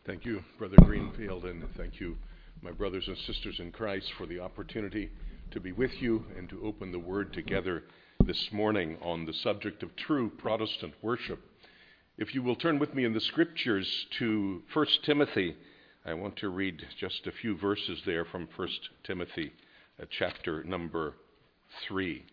Thank you, Brother Greenfield, and thank you, my brothers and sisters in Christ, for the opportunity to be with you and to open the Word together this morning on the subject of true Protestant worship. If you will turn with me in the Scriptures to 1 Timothy, I want to read just a few verses there from 1 Timothy, chapter number 3.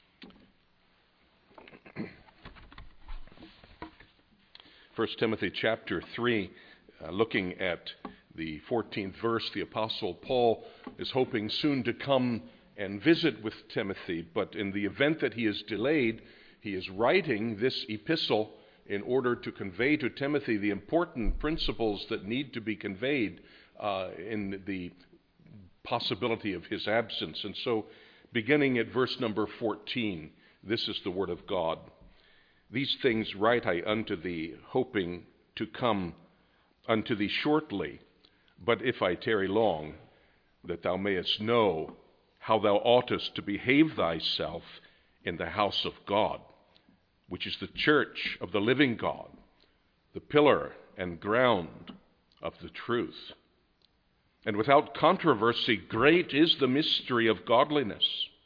1 Timothy chapter 3, looking at the 14th verse, the Apostle Paul is hoping soon to come and visit with Timothy, but in the event that he is delayed, he is writing this epistle in order to convey to Timothy the important principles that need to be conveyed in the possibility of his absence. And so, beginning at verse number 14, this is the word of God. These things write I unto thee, hoping to come unto thee shortly. But if I tarry long, that thou mayest know how thou oughtest to behave thyself in the house of God, which is the church of the living God, the pillar and ground of the truth. And without controversy, great is the mystery of godliness.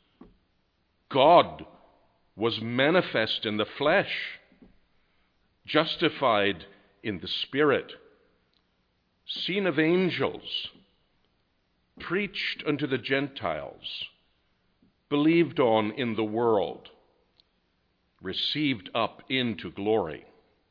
God was manifest in the flesh, justified in the Spirit, seen of angels, preached unto the Gentiles, believed on in the world, received up into glory.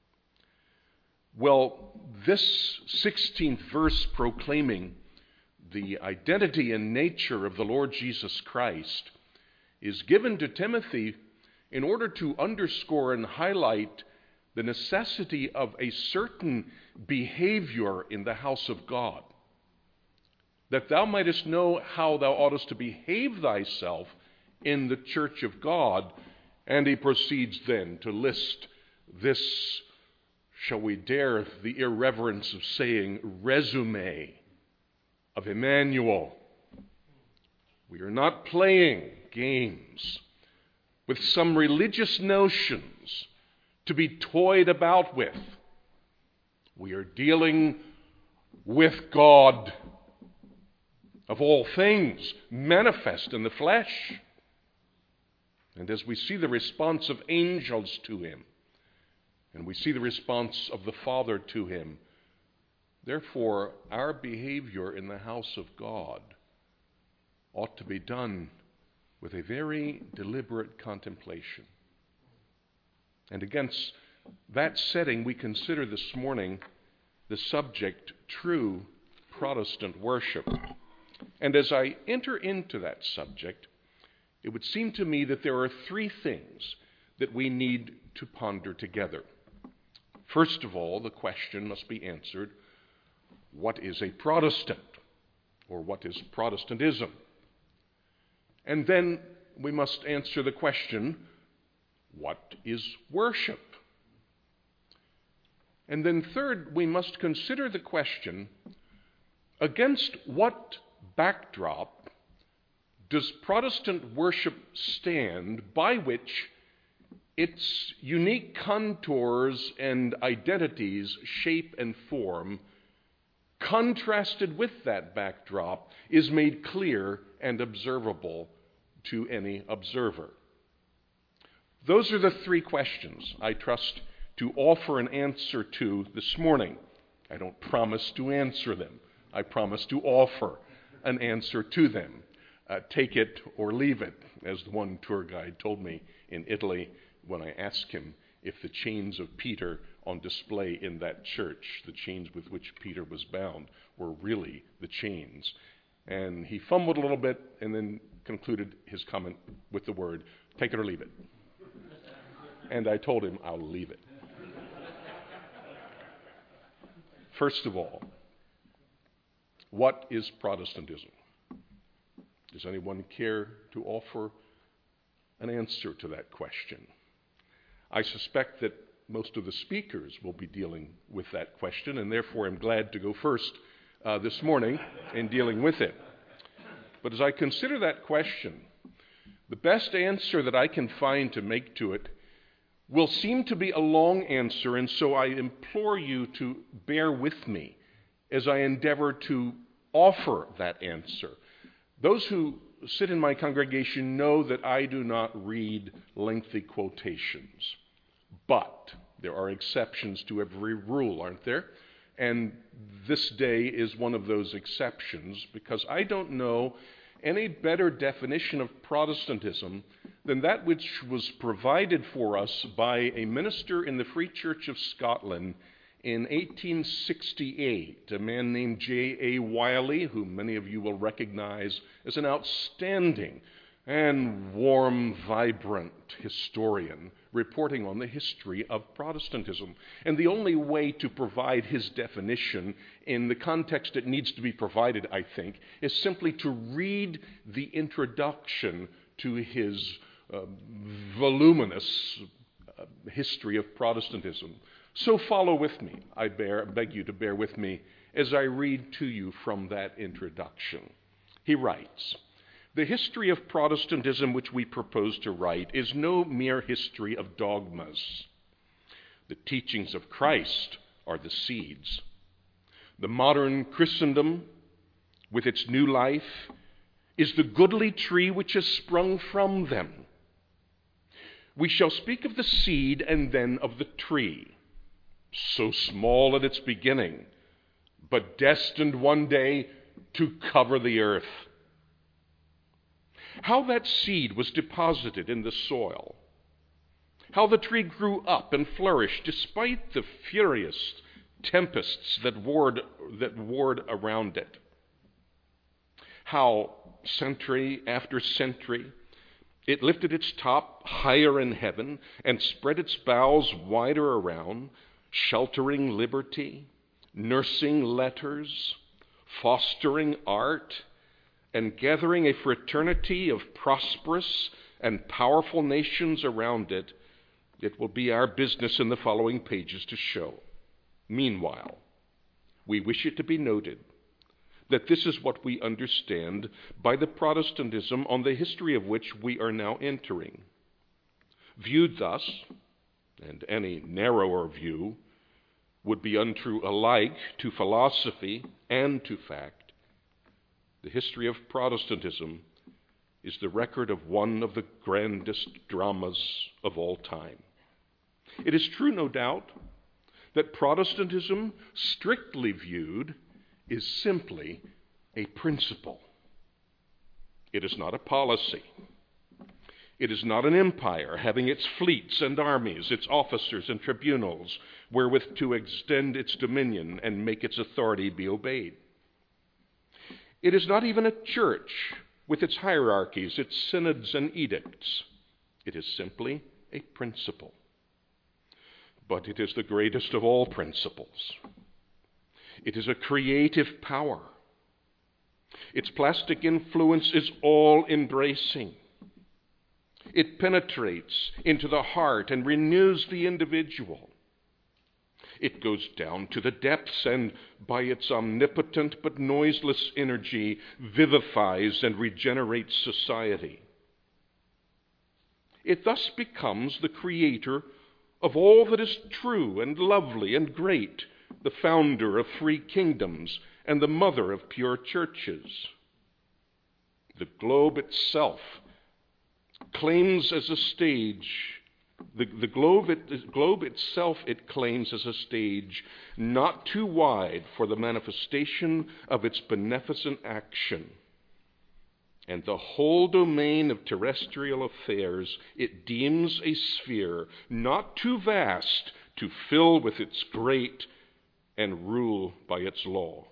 Well, this 16th verse proclaiming the identity and nature of the Lord Jesus Christ is given to Timothy in order to underscore and highlight the necessity of a certain behavior in the house of God, that thou mightest know how thou oughtest to behave thyself in the church of God. And he proceeds then to list this, shall we dare the irreverence of saying, resume of Emmanuel. We are not playing games with some religious notions to be toyed about with. We are dealing with God of all things, manifest in the flesh. And as we see the response of angels to him, and we see the response of the Father to him, therefore our behavior in the house of God ought to be done with a very deliberate contemplation. And against that setting, we consider this morning the subject, true Protestant worship. And as I enter into that subject, it would seem to me that there are three things that we need to ponder together. First of all, the question must be answered, what is a Protestant? Or what is Protestantism? And then we must answer the question, what is worship? And then third, we must consider the question, against what backdrop does Protestant worship stand by which its unique contours and identities, shape and form, contrasted with that backdrop, is made clear and observable to any observer? Those are the three questions I trust to offer an answer to this morning. I don't promise to answer them. I promise to offer an answer to them. Take it or leave it, as the one tour guide told me in Italy when I asked him if the chains of Peter on display in that church, the chains with which Peter was bound, were really the chains. And he fumbled a little bit and then concluded his comment with the word, take it or leave it. And I told him I'll leave it. First of all, what is Protestantism? Does anyone care to offer an answer to that question? I suspect that most of the speakers will be dealing with that question, and therefore I'm glad to go first this morning in dealing with it. But as I consider that question, the best answer that I can find to make to it will seem to be a long answer, and so I implore you to bear with me as I endeavor to offer that answer. Those who sit in my congregation know that I do not read lengthy quotations. But there are exceptions to every rule, aren't there? And this day is one of those exceptions, because I don't know any better definition of Protestantism than that which was provided for us by a minister in the Free Church of Scotland in 1868, a man named J.A. Wiley, whom many of you will recognize as an outstanding and warm, vibrant historian reporting on the history of Protestantism. And the only way to provide his definition in the context it needs to be provided, I think, is simply to read the introduction to his voluminous history of Protestantism. So follow with me. I beg you to bear with me as I read to you from that introduction. He writes, "The history of Protestantism which we propose to write is no mere history of dogmas. The teachings of Christ are the seeds. The modern Christendom, with its new life, is the goodly tree which has sprung from them. We shall speak of the seed and then of the tree, so small at its beginning, but destined one day to cover the earth. How that seed was deposited in the soil, how the tree grew up and flourished despite the furious tempests that warred around it, how century after century it lifted its top higher in heaven and spread its boughs wider around, sheltering liberty, nursing letters, fostering art, and gathering a fraternity of prosperous and powerful nations around it. It will be our business in the following pages to show. Meanwhile, we wish it to be noted that this is what we understand by the Protestantism on the history of which we are now entering. Viewed thus, and any narrower view would be untrue alike to philosophy and to fact, the history of Protestantism is the record of one of the grandest dramas of all time. It is true, no doubt, that Protestantism, strictly viewed, is simply a principle. It is not a policy. It is not an empire having its fleets and armies, its officers and tribunals, wherewith to extend its dominion and make its authority be obeyed. It is not even a church with its hierarchies, its synods and edicts. It is simply a principle. But it is the greatest of all principles. It is a creative power. Its plastic influence is all-embracing. It penetrates into the heart and renews the individual. It goes down to the depths and, by its omnipotent but noiseless energy, vivifies and regenerates society. It thus becomes the creator of all that is true and lovely and great, the founder of free kingdoms and the mother of pure churches. The globe itself claims as a stage, the globe itself it claims as a stage not too wide for the manifestation of its beneficent action. And the whole domain of terrestrial affairs it deems a sphere not too vast to fill with its great and rule by its law.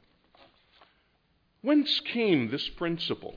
Whence came this principle?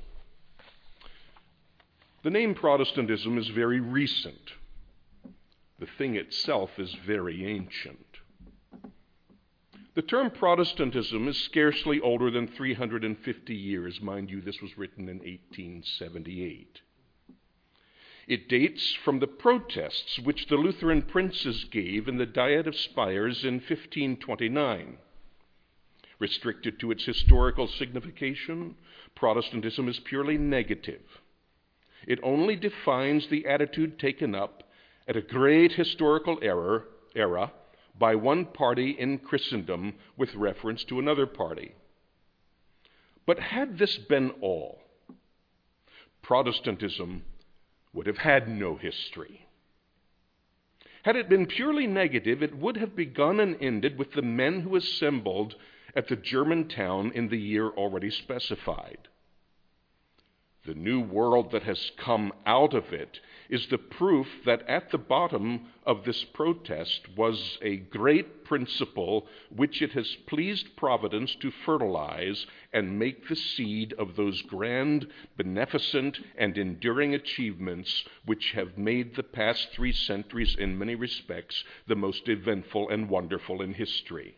The name Protestantism is very recent. The thing itself is very ancient. The term Protestantism is scarcely older than 350 years. Mind you, this was written in 1878. It dates from the protests which the Lutheran princes gave in the Diet of Spires in 1529. Restricted to its historical signification, Protestantism is purely negative. It only defines the attitude taken up at a great historical era by one party in Christendom with reference to another party. But had this been all, Protestantism would have had no history. Had it been purely negative, it would have begun and ended with the men who assembled at the German town in the year already specified. The new world that has come out of it is the proof that at the bottom of this protest was a great principle which it has pleased Providence to fertilize and make the seed of those grand, beneficent, and enduring achievements which have made the past 3 centuries in many respects the most eventful and wonderful in history.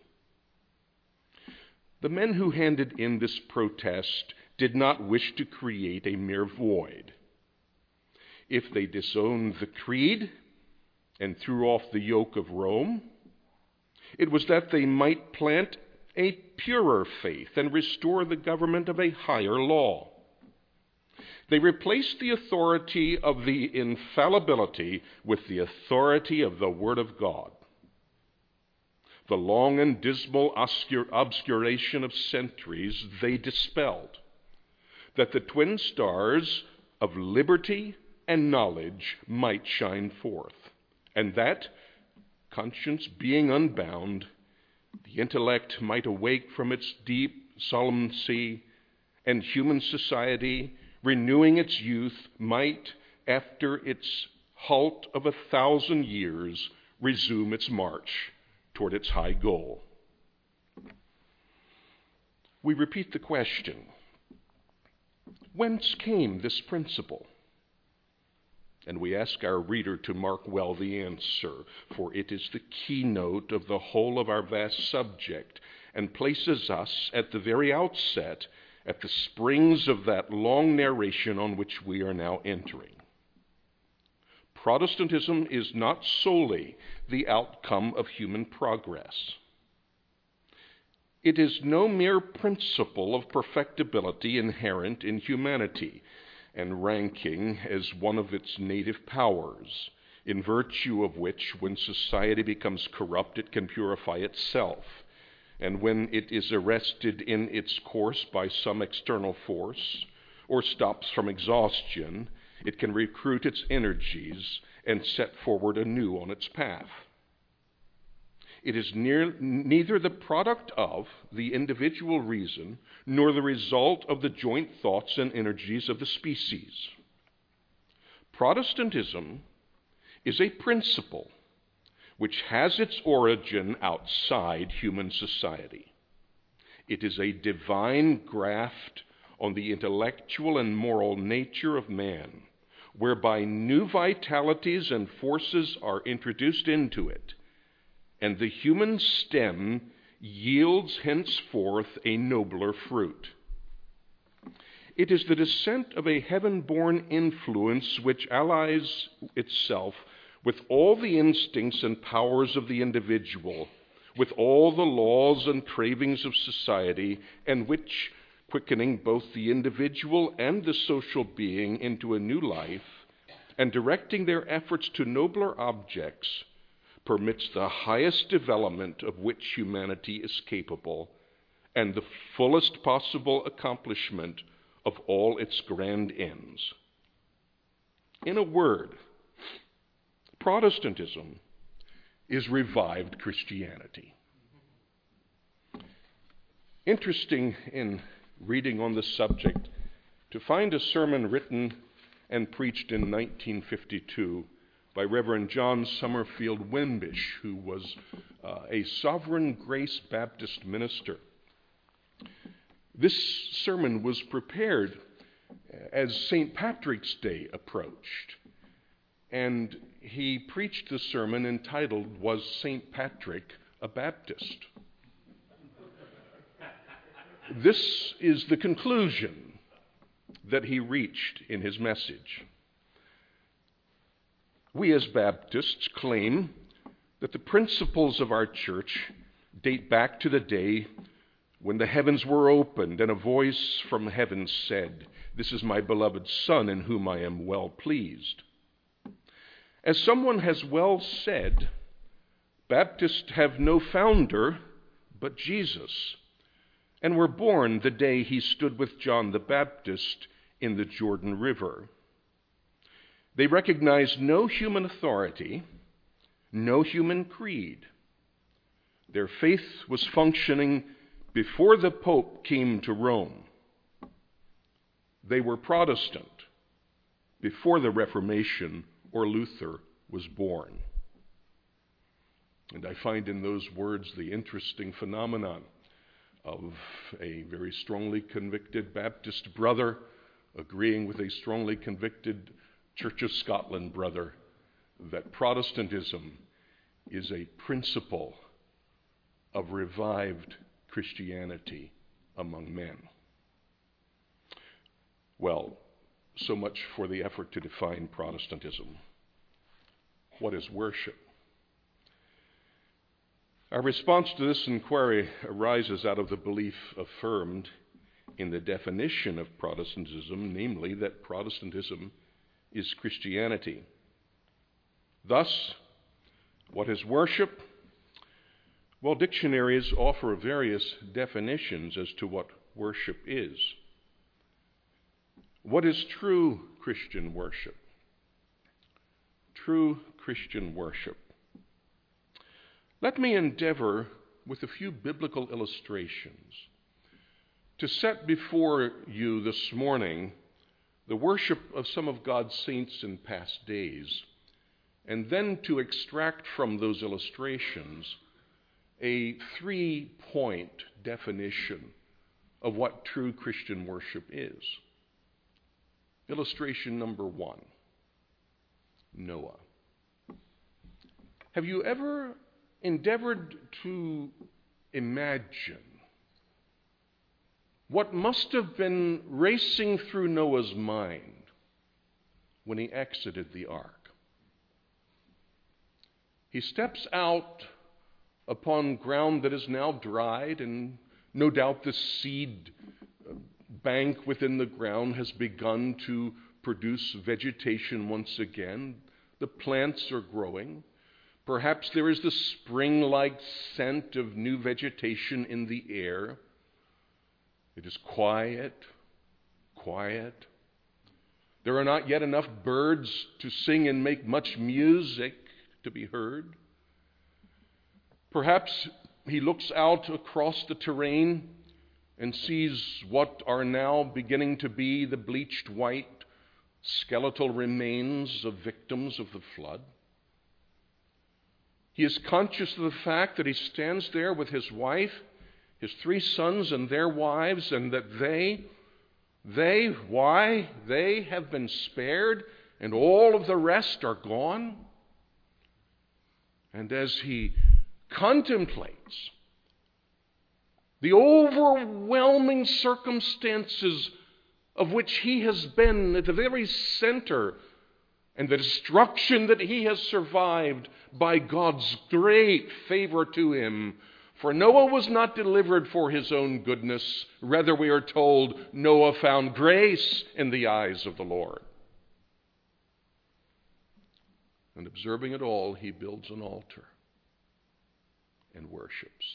The men who handed in this protest did not wish to create a mere void. If they disowned the creed and threw off the yoke of Rome, it was that they might plant a purer faith and restore the government of a higher law. They replaced the authority of the infallibility with the authority of the Word of God. The long and dismal obscuration of centuries they dispelled, that the twin stars of liberty and knowledge might shine forth, and that, conscience being unbound, the intellect might awake from its deep solemnity, and human society, renewing its youth, might, after its halt of 1,000 years, resume its march toward its high goal. We repeat the question: whence came this principle? And we ask our reader to mark well the answer, for it is the keynote of the whole of our vast subject, and places us at the very outset at the springs of that long narration on which we are now entering. Protestantism is not solely the outcome of human progress. It is no mere principle of perfectibility inherent in humanity and ranking as one of its native powers, in virtue of which, when society becomes corrupt, it can purify itself, and when it is arrested in its course by some external force or stops from exhaustion, it can recruit its energies and set forward anew on its path. It is neither the product of the individual reason nor the result of the joint thoughts and energies of the species. Protestantism is a principle which has its origin outside human society. It is a divine graft on the intellectual and moral nature of man, whereby new vitalities and forces are introduced into it, and the human stem yields henceforth a nobler fruit. It is the descent of a heaven-born influence which allies itself with all the instincts and powers of the individual, with all the laws and cravings of society, and which, quickening both the individual and the social being into a new life, and directing their efforts to nobler objects, permits the highest development of which humanity is capable, and the fullest possible accomplishment of all its grand ends. In a word, Protestantism is revived Christianity. Interesting in reading on the subject to find a sermon written and preached in 1952 by Reverend John Summerfield Wimbish, who was a Sovereign Grace Baptist minister. This sermon was prepared as St. Patrick's Day approached, and he preached the sermon entitled, "Was St. Patrick a Baptist?" This is the conclusion that he reached in his message. We as Baptists claim that the principles of our church date back to the day when the heavens were opened and a voice from heaven said, "This is my beloved Son in whom I am well pleased." As someone has well said, Baptists have no founder but Jesus, and were born the day he stood with John the Baptist in the Jordan River. They recognized no human authority, no human creed. Their faith was functioning before the Pope came to Rome. They were Protestant before the Reformation or Luther was born. And I find in those words the interesting phenomenon of a very strongly convicted Baptist brother agreeing with a strongly convicted Church of Scotland brother that Protestantism is a principle of revived Christianity among men. Well, so much for the effort to define Protestantism. What is worship? Our response to this inquiry arises out of the belief affirmed in the definition of Protestantism, namely that Protestantism is Christianity. Thus, what is worship? Well, dictionaries offer various definitions as to what worship is. What is true Christian worship? True Christian worship. Let me endeavor, with a few biblical illustrations, to set before you this morning the worship of some of God's saints in past days, and then to extract from those illustrations a 3-point definition of what true Christian worship is. Illustration number 1, Noah. Have you ever endeavored to imagine what must have been racing through Noah's mind when he exited the ark? He steps out upon ground that is now dried, and no doubt the seed bank within the ground has begun to produce vegetation once again. The plants are growing. Perhaps there is the spring-like scent of new vegetation in the air. It is quiet, quiet. There are not yet enough birds to sing and make much music to be heard. Perhaps he looks out across the terrain and sees what are now beginning to be the bleached white skeletal remains of victims of the flood. He is conscious of the fact that he stands there with his wife, his 3 sons and their wives, and that they have been spared and all of the rest are gone. And as he contemplates the overwhelming circumstances of which he has been at the very center, and the destruction that he has survived by God's great favor to him. For Noah was not delivered for his own goodness. Rather, we are told, Noah found grace in the eyes of the Lord. And observing it all, he builds an altar and worships.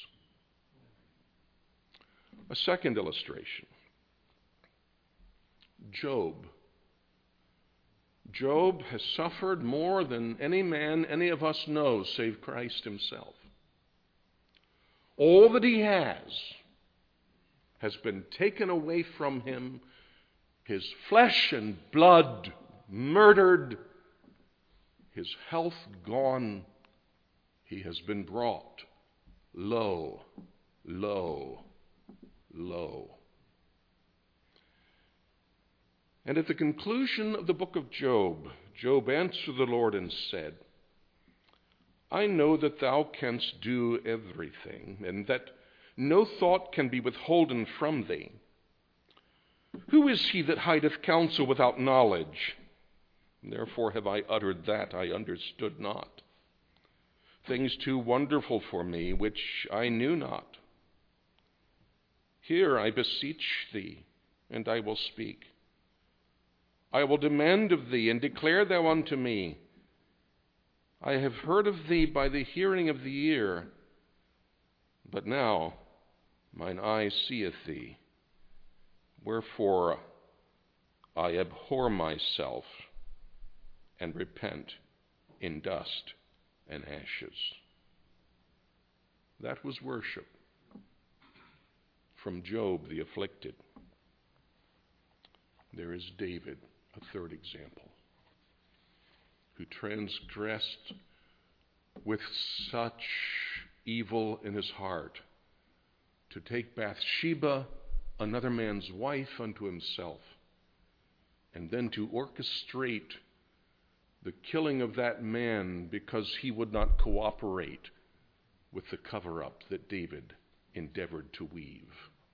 A second illustration. Job. Job has suffered more than any man any of us knows, save Christ himself. All that he has been taken away from him, his flesh and blood murdered, his health gone. He has been brought low, low, low. And at the conclusion of the book of Job, Job answered the Lord and said, I know that thou canst do everything, and that no thought can be withholden from thee. Who is he that hideth counsel without knowledge? Therefore have I uttered that I understood not. Things too wonderful for me, which I knew not. Hear, I beseech thee, and I will speak. I will demand of thee, and declare thou unto me. I have heard of thee by the hearing of the ear, but now mine eye seeth thee. Wherefore I abhor myself and repent in dust and ashes. That was worship from Job the afflicted. There is David, a third example, who transgressed with such evil in his heart to take Bathsheba, another man's wife, unto himself, and then to orchestrate the killing of that man because he would not cooperate with the cover-up that David endeavored to weave.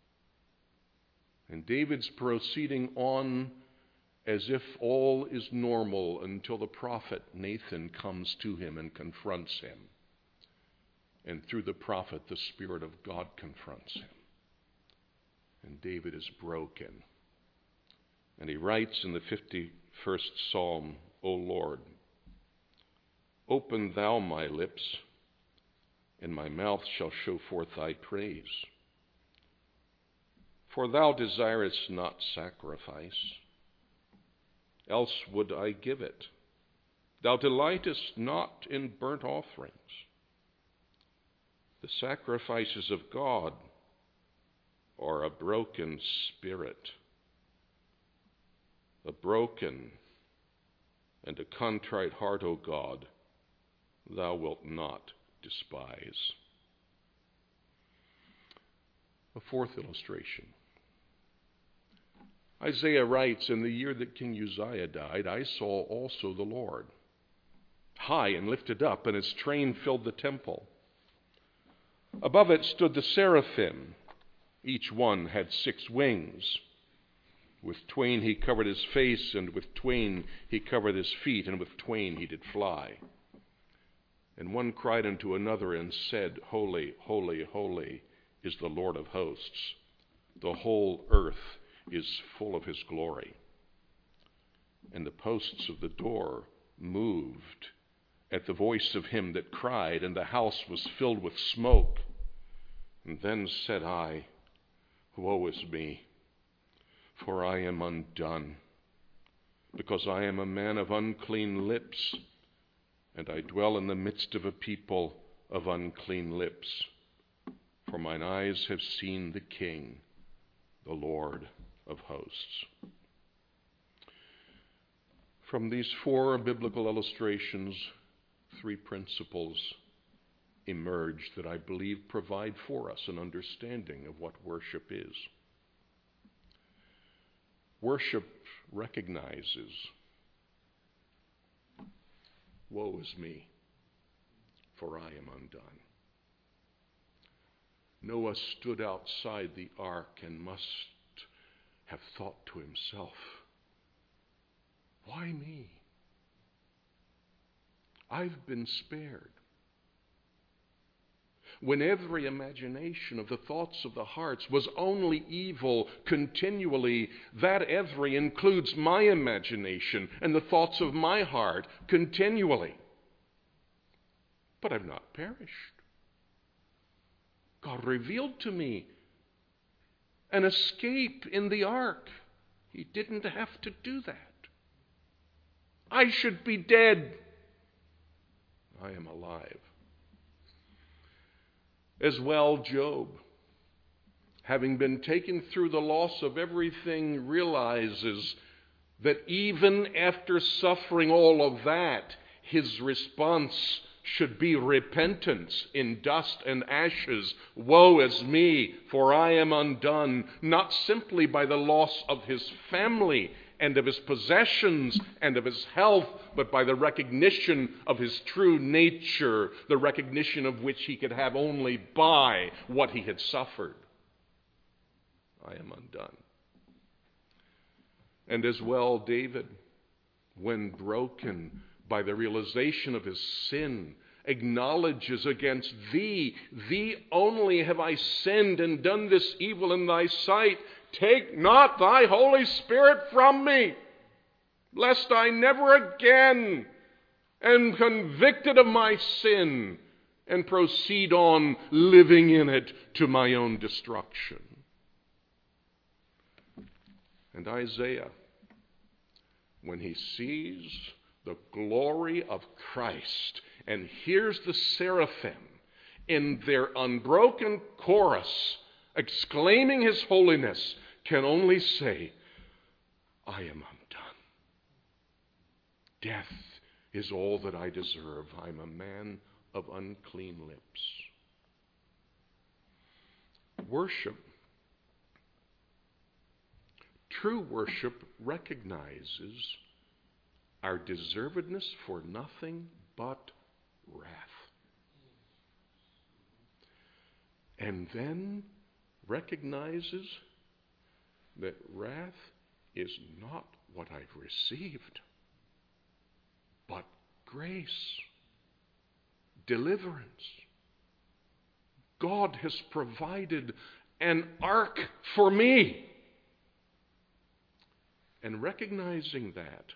And David's proceeding on as if all is normal until the prophet Nathan comes to him and confronts him. And through the prophet, the Spirit of God confronts him. And David is broken. And he writes in the 51st Psalm, O Lord, open thou my lips, and my mouth shall show forth thy praise. For thou desirest not sacrifice, else would I give it. Thou delightest not in burnt offerings. The sacrifices of God are a broken spirit, a broken and a contrite heart, O God, thou wilt not despise. A fourth illustration. Isaiah writes, in the year that King Uzziah died, I saw also the Lord, high and lifted up, and his train filled the temple. Above it stood the seraphim. Each one had 6 wings. With twain he covered his face, and with twain he covered his feet, and with twain he did fly. And one cried unto another and said, Holy, holy, holy is the Lord of hosts. The whole earth is full of his glory. And the posts of the door moved at the voice of him that cried, and the house was filled with smoke. And then said I, Woe is me, for I am undone, because I am a man of unclean lips, and I dwell in the midst of a people of unclean lips. For mine eyes have seen the King, the Lord of hosts. From these 4 biblical illustrations, 3 principles emerge that I believe provide for us an understanding of what worship is. Worship recognizes, woe is me, for I am undone. Noah stood outside the ark and must have thought to himself, why me? I've been spared. When every imagination of the thoughts of the hearts was only evil continually, that every includes my imagination and the thoughts of my heart continually. But I've not perished. God revealed to me an escape in the ark. He didn't have to do that. I should be dead. I am alive. As well, Job, having been taken through the loss of everything, realizes that even after suffering all of that, his response should be repentance in dust and ashes. Woe is me, for I am undone, not simply by the loss of his family and of his possessions and of his health, but by the recognition of his true nature, the recognition of which he could have only by what he had suffered. I am undone. And as well, David, when broken by the realization of his sin, acknowledges, against thee only have I sinned and done this evil in thy sight. Take not thy Holy Spirit from me, lest I never again and convicted of my sin and proceed on living in it to my own destruction. And Isaiah, when he sees the glory of Christ and hears the seraphim in their unbroken chorus exclaiming his holiness, can only say, I am undone. Death is all that I deserve. I'm a man of unclean lips. Worship, true worship, recognizes our deservedness for nothing but wrath. And then recognizes that wrath is not what I've received, but grace, deliverance. God has provided an ark for me. And recognizing that,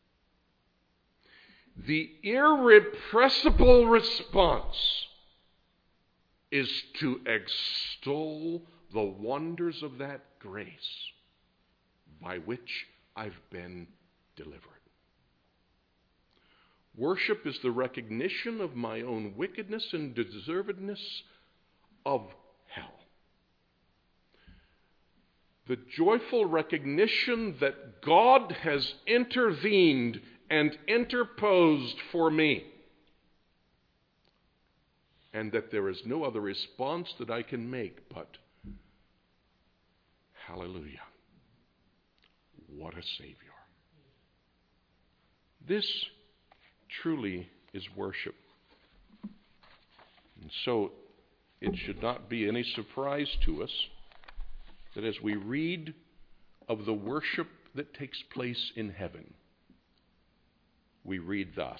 the irrepressible response is to extol the wonders of that grace by which I've been delivered. Worship is the recognition of my own wickedness and deservedness of hell. The joyful recognition that God has intervened and interposed for me, and that there is no other response that I can make but, hallelujah, what a Savior. This truly is worship. And so it should not be any surprise to us that as we read of the worship that takes place in heaven, we read thus.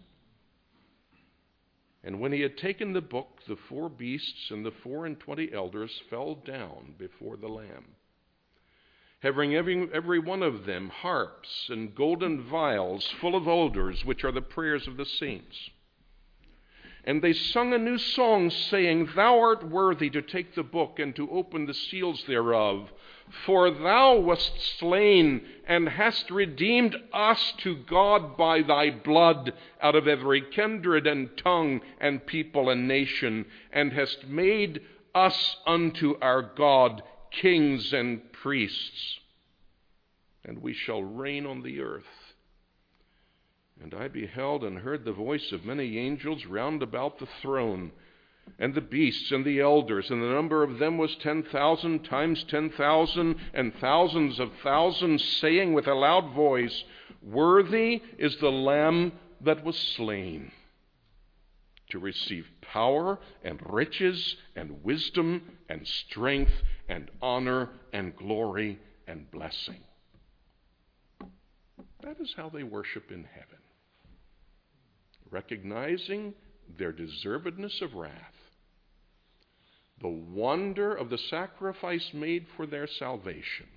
And when he had taken the book, the 4 beasts and the 24 elders fell down before the Lamb, having every one of them harps and golden vials full of odors, which are the prayers of the saints. And they sung a new song, saying, Thou art worthy to take the book and to open the seals thereof. For thou wast slain and hast redeemed us to God by thy blood out of every kindred and tongue and people and nation, and hast made us unto our God kings and priests, and we shall reign on the earth. And I beheld and heard the voice of many angels round about the throne, and the beasts and the elders, and the number of them was 10,000 times 10,000, and thousands of thousands, saying with a loud voice, Worthy is the Lamb that was slain to receive power and riches and wisdom and strength and honor and glory and blessing. That is how they worship in heaven, recognizing their deservedness of wrath, the wonder of the sacrifice made for their salvation.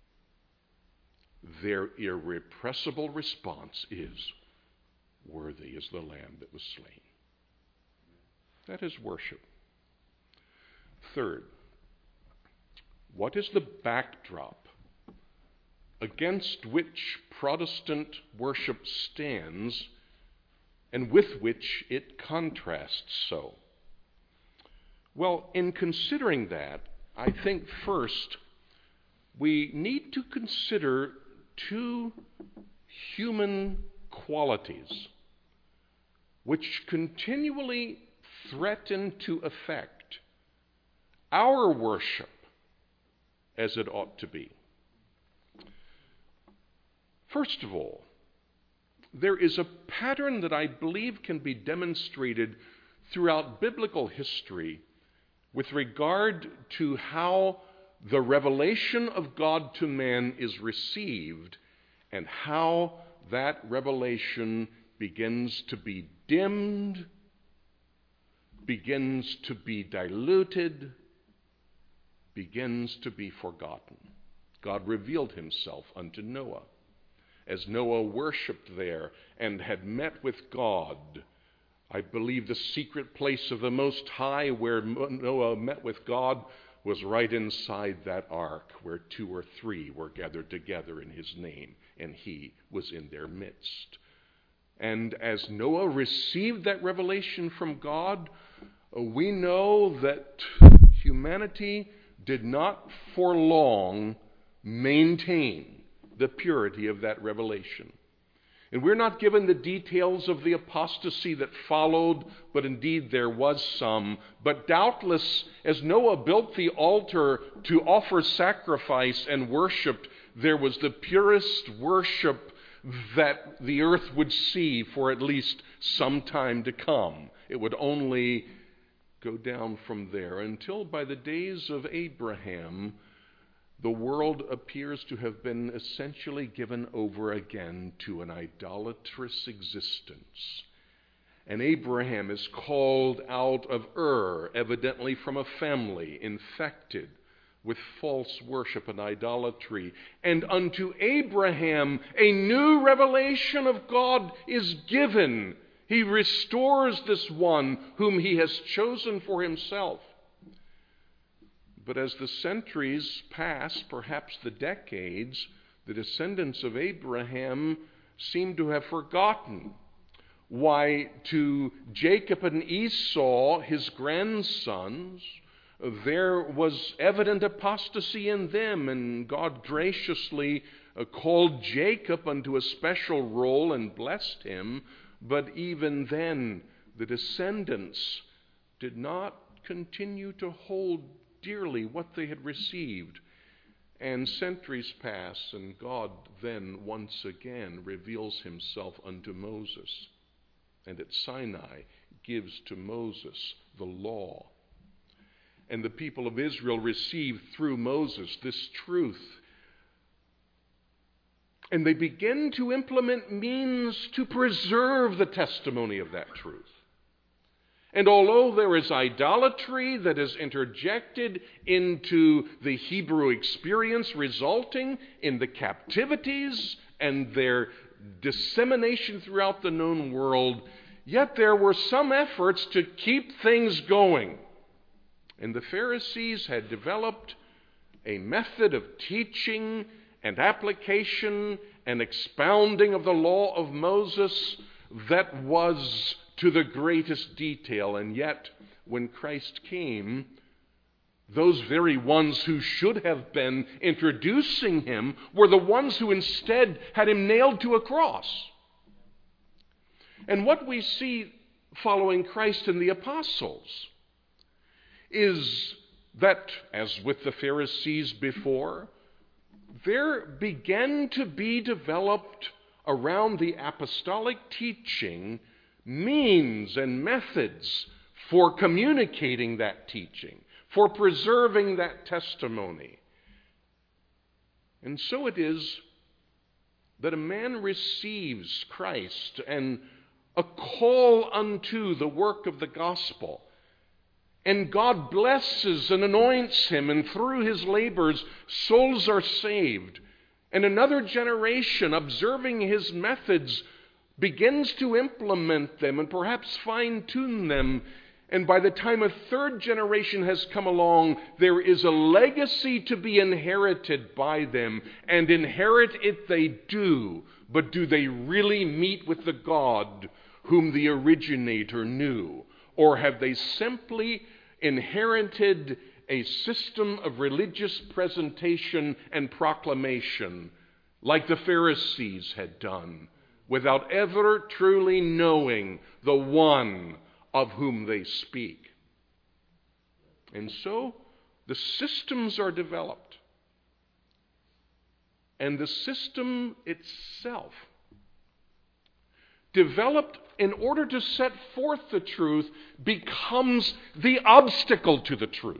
Their irrepressible response is, Worthy is the Lamb that was slain. That is worship. Third, what is the backdrop against which Protestant worship stands and with which it contrasts so? Well, in considering that, I think first we need to consider 2 human qualities which continually threaten to affect our worship as it ought to be. First of all, there is a pattern that I believe can be demonstrated throughout biblical history with regard to how the revelation of God to man is received and how that revelation begins to be dimmed, begins to be diluted, begins to be forgotten. God revealed himself unto Noah, as Noah worshiped there and had met with God. I believe the secret place of the Most High where Noah met with God was right inside that ark, where 2 or 3 were gathered together in his name, and he was in their midst. And as Noah received that revelation from God, we know that humanity did not for long maintain the purity of that revelation. And we're not given the details of the apostasy that followed, but indeed there was some. But doubtless, as Noah built the altar to offer sacrifice and worship, there was the purest worship that the earth would see for at least some time to come. It would only go down from there until by the days of Abraham, the world appears to have been essentially given over again to an idolatrous existence. And Abraham is called out of Ur, evidently from a family infected with false worship and idolatry. And unto Abraham a new revelation of God is given. He restores this one whom he has chosen for himself. But as the centuries pass, perhaps the decades, the descendants of Abraham seem to have forgotten why to Jacob and Esau, his grandsons, there was evident apostasy in them, and God graciously called Jacob unto a special role and blessed him. But even then, the descendants did not continue to hold dearly what they had received. And centuries pass, and God then once again reveals himself unto Moses. And at Sinai gives to Moses the law. And the people of Israel receive through Moses this truth. And they begin to implement means to preserve the testimony of that truth. And although there is idolatry that is interjected into the Hebrew experience, resulting in the captivities and their dissemination throughout the known world, yet there were some efforts to keep things going. And the Pharisees had developed a method of teaching and application and expounding of the law of Moses that was to the greatest detail. And yet, when Christ came, those very ones who should have been introducing him were the ones who instead had him nailed to a cross. And what we see following Christ and the apostles is that, as with the Pharisees before, there began to be developed around the apostolic teaching means and methods for communicating that teaching, for preserving that testimony. And so it is that a man receives Christ and a call unto the work of the gospel. And God blesses and anoints him, and through his labors, souls are saved. And another generation, observing his methods, begins to implement them and perhaps fine-tune them. And by the time a third generation has come along, there is a legacy to be inherited by them. And inherit it they do. But do they really meet with the God whom the originator knew? Or have they simply inherited a system of religious presentation and proclamation like the Pharisees had done, without ever truly knowing the one of whom they speak? And so the systems are developed. And the system itself, developed in order to set forth the truth, becomes the obstacle to the truth.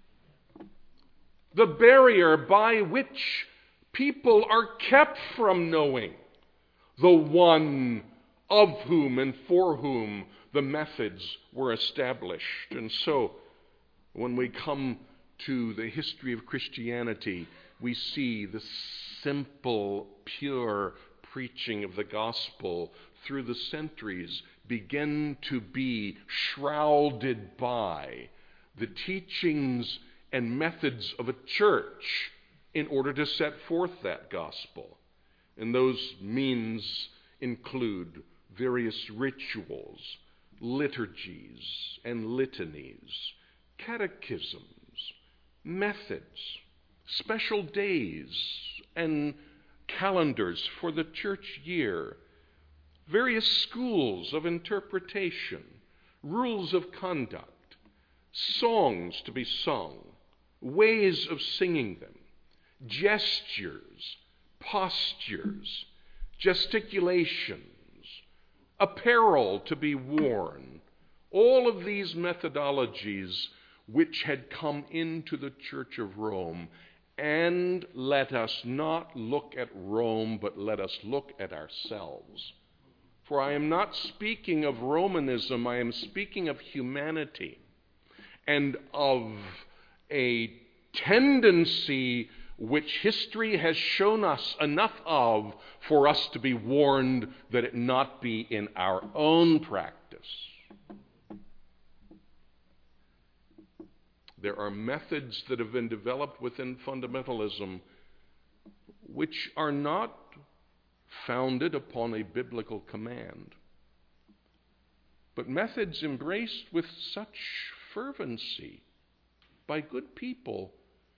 The barrier by which people are kept from knowing the one of whom and for whom the methods were established. And so, when we come to the history of Christianity, we see the simple, pure preaching of the gospel through the centuries begin to be shrouded by the teachings and methods of a church in order to set forth that gospel. And those means include various rituals, liturgies and litanies, catechisms, methods, special days and calendars for the church year, various schools of interpretation, rules of conduct, songs to be sung, ways of singing them, gestures, postures, gesticulations, apparel to be worn, all of these methodologies which had come into the Church of Rome. And let us not look at Rome, but let us look at ourselves. For I am not speaking of Romanism, I am speaking of humanity and of a tendency which history has shown us enough of for us to be warned that it not be in our own practice. There are methods that have been developed within fundamentalism which are not founded upon a biblical command, but methods embraced with such fervency by good people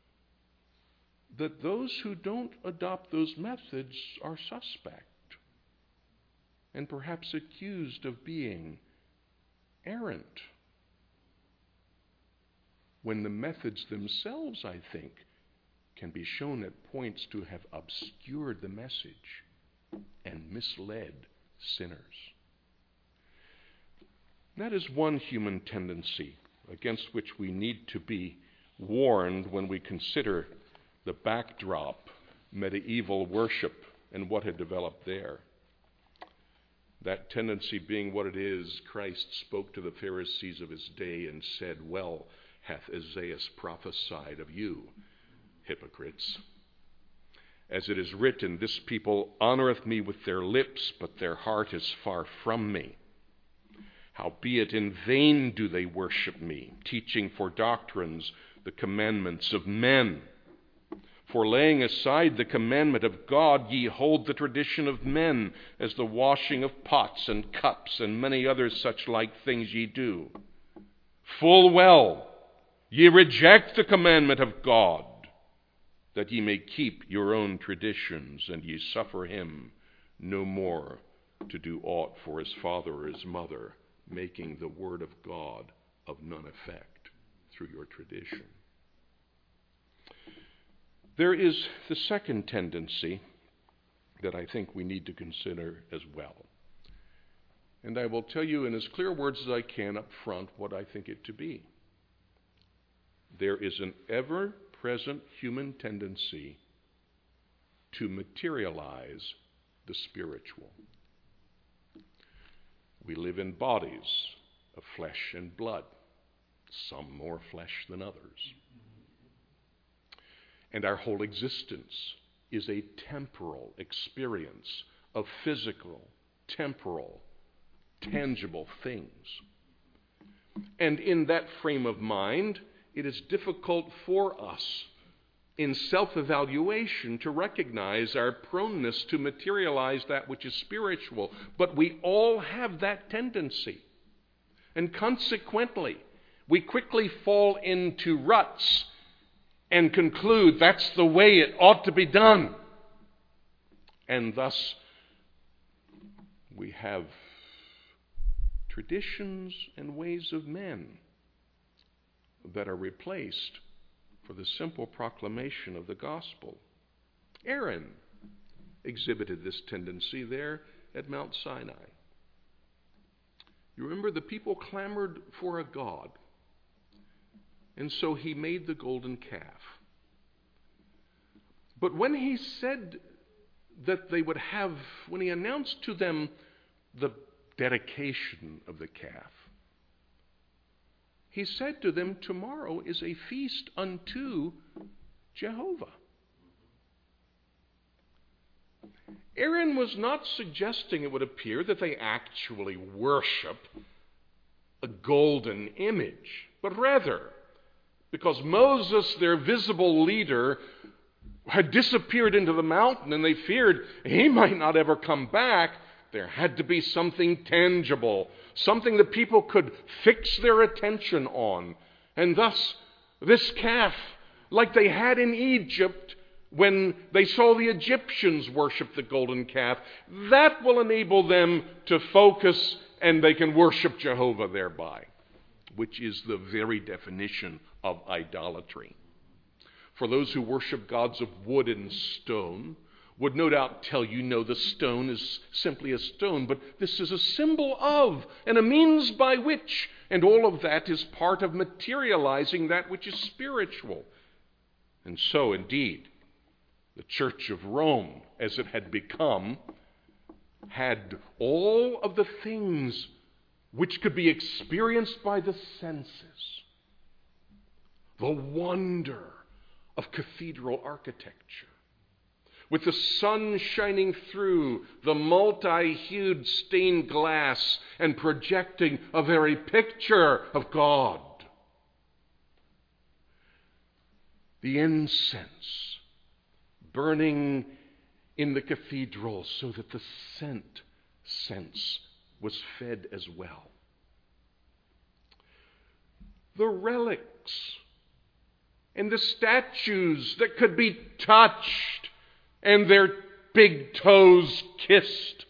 that those who don't adopt those methods are suspect and perhaps accused of being errant, when the methods themselves, I think, can be shown at points to have obscured the message and misled sinners. That is one human tendency against which we need to be warned when we consider the backdrop, medieval worship, and what had developed there. That tendency being what it is, Christ spoke to the Pharisees of his day and said, "Well hath Isaiah prophesied of you, hypocrites. As it is written, this people honoreth me with their lips, but their heart is far from me. Howbeit in vain do they worship me, teaching for doctrines the commandments of men. For laying aside the commandment of God, ye hold the tradition of men, as the washing of pots and cups, and many other such like things ye do. Full well ye reject the commandment of God, that ye may keep your own traditions, and ye suffer him no more to do aught for his father or his mother, making the word of God of none effect through your tradition." There is the second tendency that I think we need to consider as well. And I will tell you in as clear words as I can up front what I think it to be. There is an ever-present human tendency to materialize the spiritual. We live in bodies of flesh and blood, some more flesh than others. And our whole existence is a temporal experience of physical, temporal, tangible things. And in that frame of mind, it is difficult for us in self-evaluation to recognize our proneness to materialize that which is spiritual. But we all have that tendency. And consequently, we quickly fall into ruts and conclude that's the way it ought to be done. And thus, we have traditions and ways of men that are replaced for the simple proclamation of the gospel. Aaron exhibited this tendency there at Mount Sinai. You remember the people clamored for a god, and so he made the golden calf. But when he said that they would have, when he announced to them the dedication of the calf, he said to them, "Tomorrow is a feast unto Jehovah." Aaron was not suggesting, it would appear, that they actually worship a golden image, but rather, because Moses, their visible leader, had disappeared into the mountain and they feared he might not ever come back, there had to be something tangible, something that people could fix their attention on. And thus, this calf, like they had in Egypt when they saw the Egyptians worship the golden calf, that will enable them to focus and they can worship Jehovah thereby, which is the very definition of idolatry. For those who worship gods of wood and stone would no doubt tell you, no, the stone is simply a stone, but this is a symbol of and a means by which, and all of that is part of materializing that which is spiritual. And so, indeed, the Church of Rome, as it had become, had all of the things which could be experienced by the senses. The wonder of cathedral architecture, with the sun shining through the multi-hued stained glass and projecting a very picture of God. The incense burning in the cathedral so that the scent sense was fed as well. The relics and the statues that could be touched and their big toes kissed.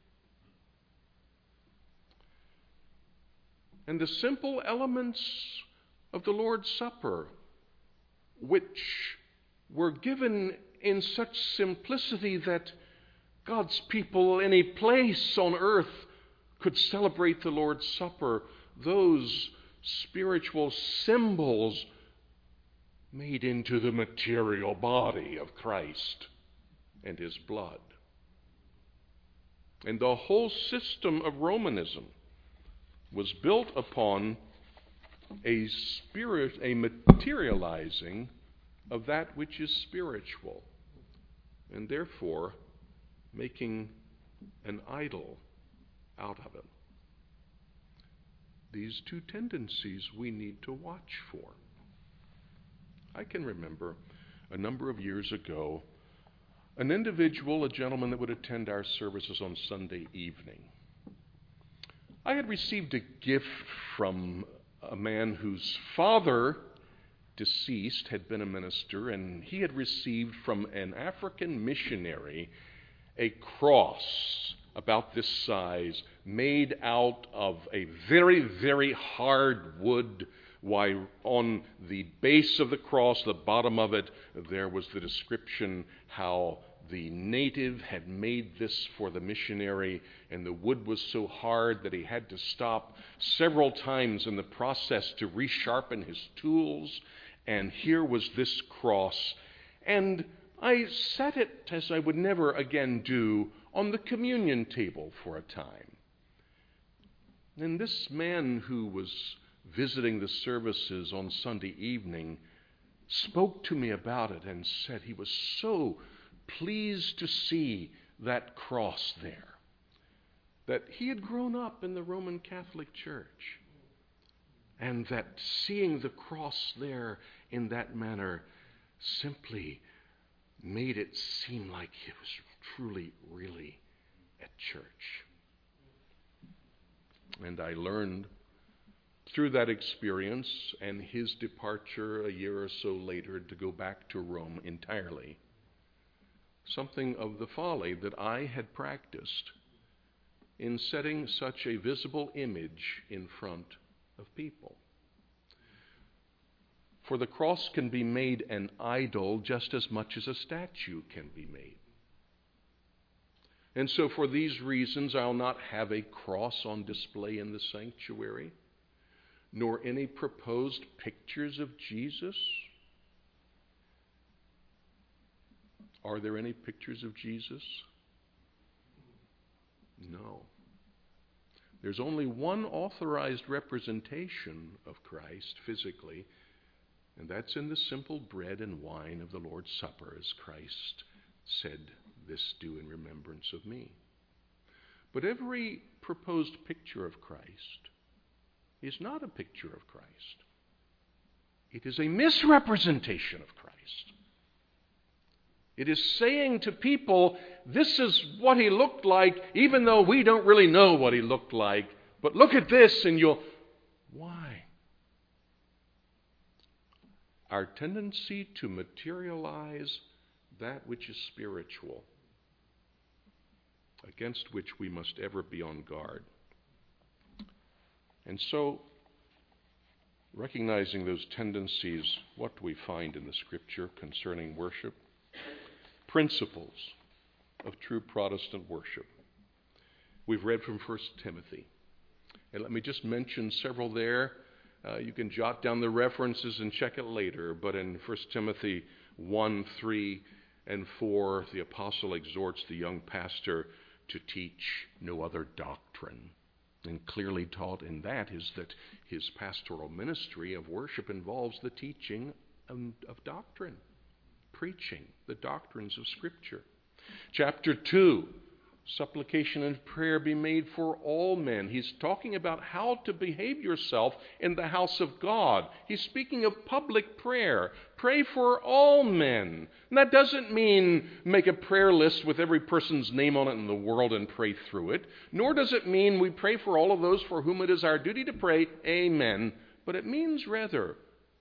And the simple elements of the Lord's Supper, which were given in such simplicity that God's people, any place on earth, could celebrate the Lord's Supper, those spiritual symbols made into the material body of Christ and his blood. And the whole system of Romanism was built upon a materializing of that which is spiritual, and therefore making an idol out of it. These two tendencies we need to watch for. I can remember a number of years ago, an individual, a gentleman that would attend our services on Sunday evening. I had received a gift from a man whose father, deceased, had been a minister, and he had received from an African missionary a cross about this size, made out of a very, very hard wood. Why, on the base of the cross, the bottom of it, there was the description how the native had made this for the missionary, and the wood was so hard that he had to stop several times in the process to resharpen his tools. And here was this cross. And I set it, as I would never again do, on the communion table for a time. And this man who was visiting the services on Sunday evening spoke to me about it and said he was so pleased to see that cross there, that he had grown up in the Roman Catholic Church, and that seeing the cross there in that manner simply made it seem like he was truly, really at church. And I learned through that experience and his departure a year or so later to go back to Rome entirely, something of the folly that I had practiced in setting such a visible image in front of people. For the cross can be made an idol just as much as a statue can be made. And so for these reasons, I'll not have a cross on display in the sanctuary, nor any proposed pictures of Jesus. Are there any pictures of Jesus? No. There's only one authorized representation of Christ physically, and that's in the simple bread and wine of the Lord's Supper, as Christ said, this do in remembrance of me. But every proposed picture of Christ is not a picture of Christ. It is a misrepresentation of Christ. It is saying to people, this is what he looked like, even though we don't really know what he looked like. But look at this and you'll... Why? Our tendency to materialize that which is spiritual, against which we must ever be on guard. And so, recognizing those tendencies, what do we find in the Scripture concerning worship? Principles of true Protestant worship. We've read from 1 Timothy. And let me just mention several there. You can jot down the references and check it later. But in 1 Timothy 1, 3, and 4, the apostle exhorts the young pastor to teach no other doctrine. And clearly taught in that is that his pastoral ministry of worship involves the teaching of doctrine, preaching the doctrines of Scripture. Chapter 2, supplication and prayer be made for all men. He's talking about how to behave yourself in the house of God. He's speaking of public prayer. Pray for all men. And that doesn't mean make a prayer list with every person's name on it in the world and pray through it. Nor does it mean we pray for all of those for whom it is our duty to pray, amen. But it means rather,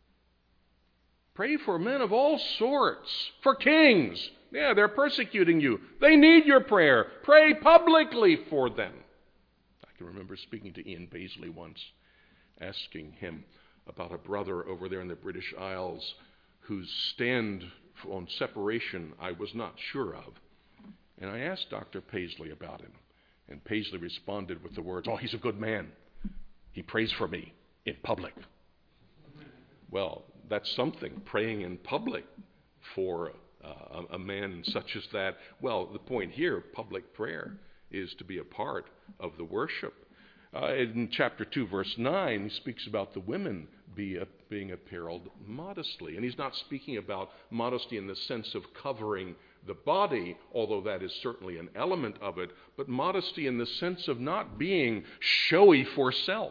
pray for men of all sorts, for kings. Yeah, they're persecuting you. They need your prayer. Pray publicly for them. I can remember speaking to Ian Paisley once, asking him about a brother over there in the British Isles whose stand on separation I was not sure of. And I asked Dr. Paisley about him. And Paisley responded with the words, "Oh, he's a good man. He prays for me in public." Well, that's something, praying in public for a man such as that. Well, the point here, public prayer, is to be a part of the worship. In chapter 2, verse 9, he speaks about the women being apparelled modestly. And he's not speaking about modesty in the sense of covering the body, although that is certainly an element of it, but modesty in the sense of not being showy for self.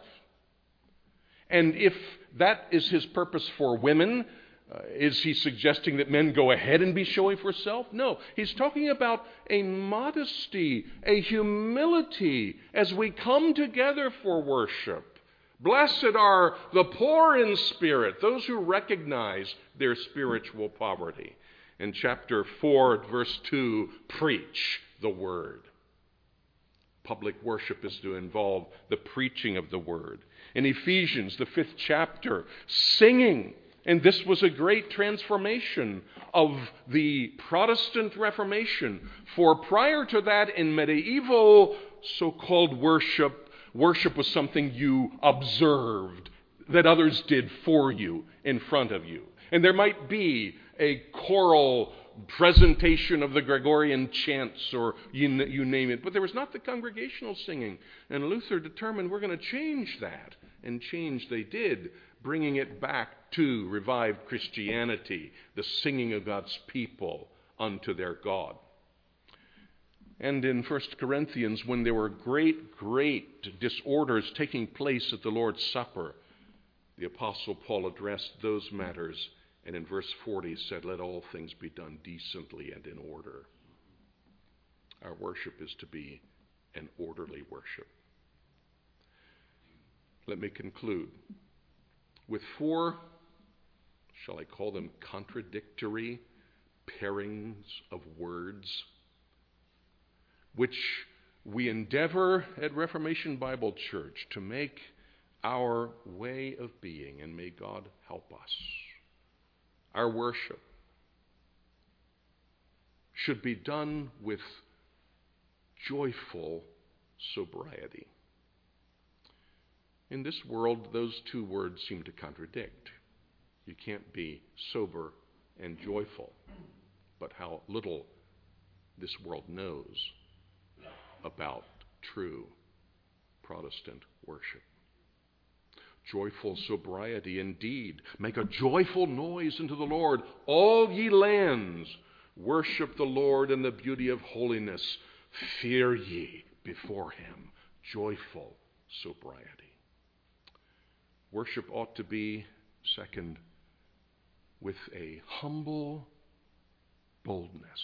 And if that is his purpose for women, is he suggesting that men go ahead and be showy for self? No. He's talking about a modesty, a humility as we come together for worship. Blessed are the poor in spirit, those who recognize their spiritual poverty. In chapter 4, verse 2, preach the word. Public worship is to involve the preaching of the word. In Ephesians, the 5th chapter, singing. And this was a great transformation of the Protestant Reformation. For prior to that, in medieval so-called worship was something you observed, that others did for you, in front of you. And there might be a choral presentation of the Gregorian chants, or you name it, but there was not the congregational singing. And Luther determined we're going to change that. And change they did, bringing it back to revived Christianity, the singing of God's people unto their God. And in 1 Corinthians, when there were great disorders taking place at the Lord's Supper, the Apostle Paul addressed those matters, and in verse 40 said, "Let all things be done decently and in order." Our worship is to be an orderly worship. Let me conclude with 4, shall I call them contradictory pairings of words, which we endeavor at Reformation Bible Church to make our way of being, and may God help us. Our worship should be done with joyful sobriety. In this world, those two words seem to contradict. You can't be sober and joyful. But how little this world knows about true Protestant worship. Joyful sobriety indeed. Make a joyful noise unto the Lord, all ye lands. Worship the Lord in the beauty of holiness. Fear ye before him. Joyful sobriety. Worship ought to be, second, with a humble boldness.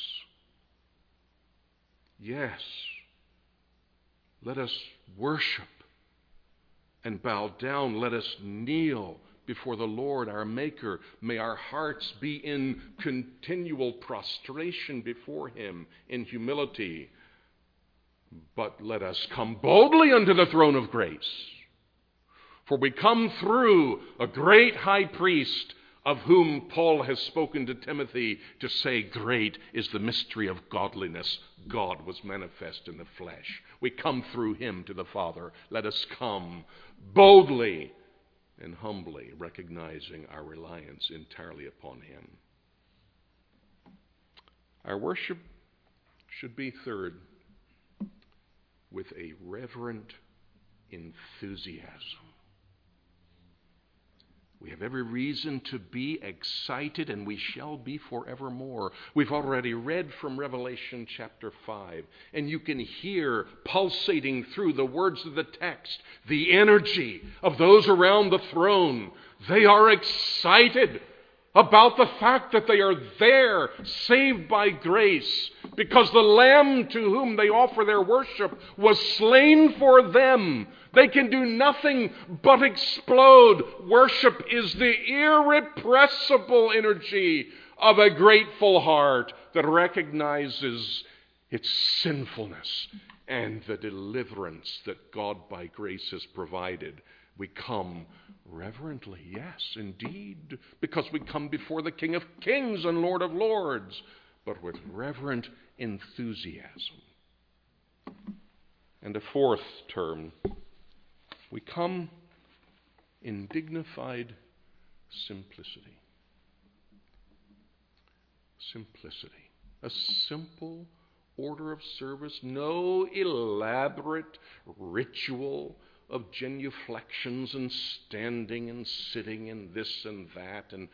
Yes, let us worship and bow down. Let us kneel before the Lord our Maker. May our hearts be in continual prostration before him in humility. But let us come boldly unto the throne of grace. For we come through a great high priest, of whom Paul has spoken to Timothy to say, great is the mystery of godliness. God was manifest in the flesh. We come through him to the Father. Let us come boldly and humbly, recognizing our reliance entirely upon him. Our worship should be, third, with a reverent enthusiasm. We have every reason to be excited, and we shall be forevermore. We've already read from Revelation chapter 5, and you can hear pulsating through the words of the text the energy of those around the throne. They are excited about the fact that they are there, saved by grace, because the Lamb to whom they offer their worship was slain for them. They can do nothing but explode. Worship is the irrepressible energy of a grateful heart that recognizes its sinfulness and the deliverance that God by grace has provided. We come reverently, yes, indeed, because we come before the King of Kings and Lord of Lords, but with reverent enthusiasm. And a fourth term, we come in dignified simplicity. Simplicity. A simple order of service, no elaborate ritual of genuflections and standing and sitting and this and that, and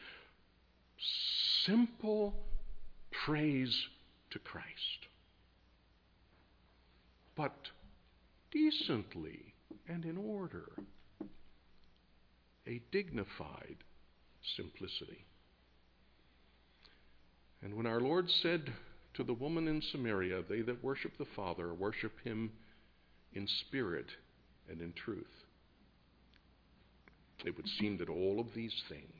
simple praise to Christ. But decently and in order. A dignified simplicity. And when our Lord said to the woman in Samaria, they that worship the Father worship him in spirit and in truth, it would seem that all of these things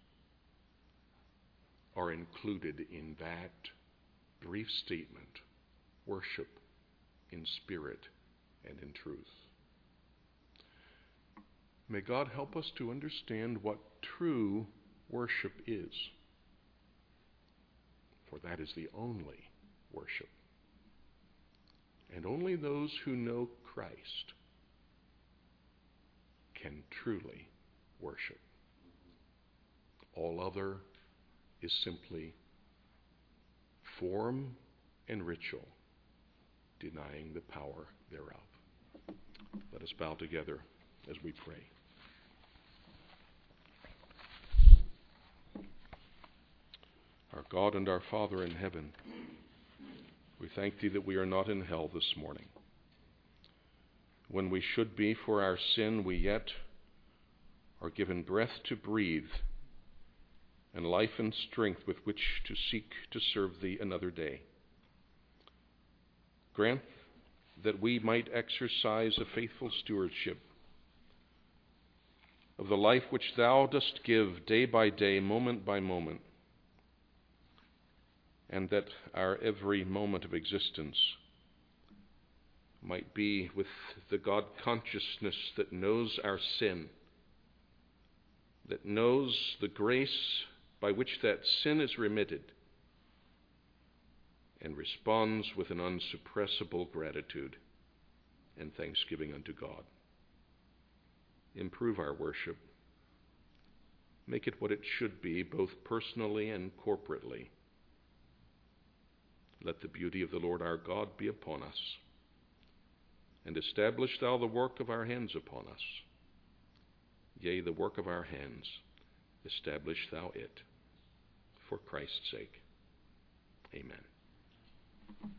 are included in that brief statement, worship in spirit and in truth. May God help us to understand what true worship is, for that is the only worship. And only those who know Christ can truly worship. All other is simply form and ritual, denying the power thereof. Let us bow together as we pray. Our God and our Father in heaven, we thank thee that we are not in hell this morning. When we should be for our sin, we yet are given breath to breathe and life and strength with which to seek to serve thee another day. Grant that we might exercise a faithful stewardship of the life which thou dost give day by day, moment by moment, and that our every moment of existence might be with the God consciousness that knows our sin, that knows the grace by which that sin is remitted, and responds with an unsuppressible gratitude and thanksgiving unto God. Improve our worship. Make it what it should be, both personally and corporately. Let the beauty of the Lord our God be upon us, and establish thou the work of our hands upon us. Yea, the work of our hands, establish thou it, for Christ's sake. Amen.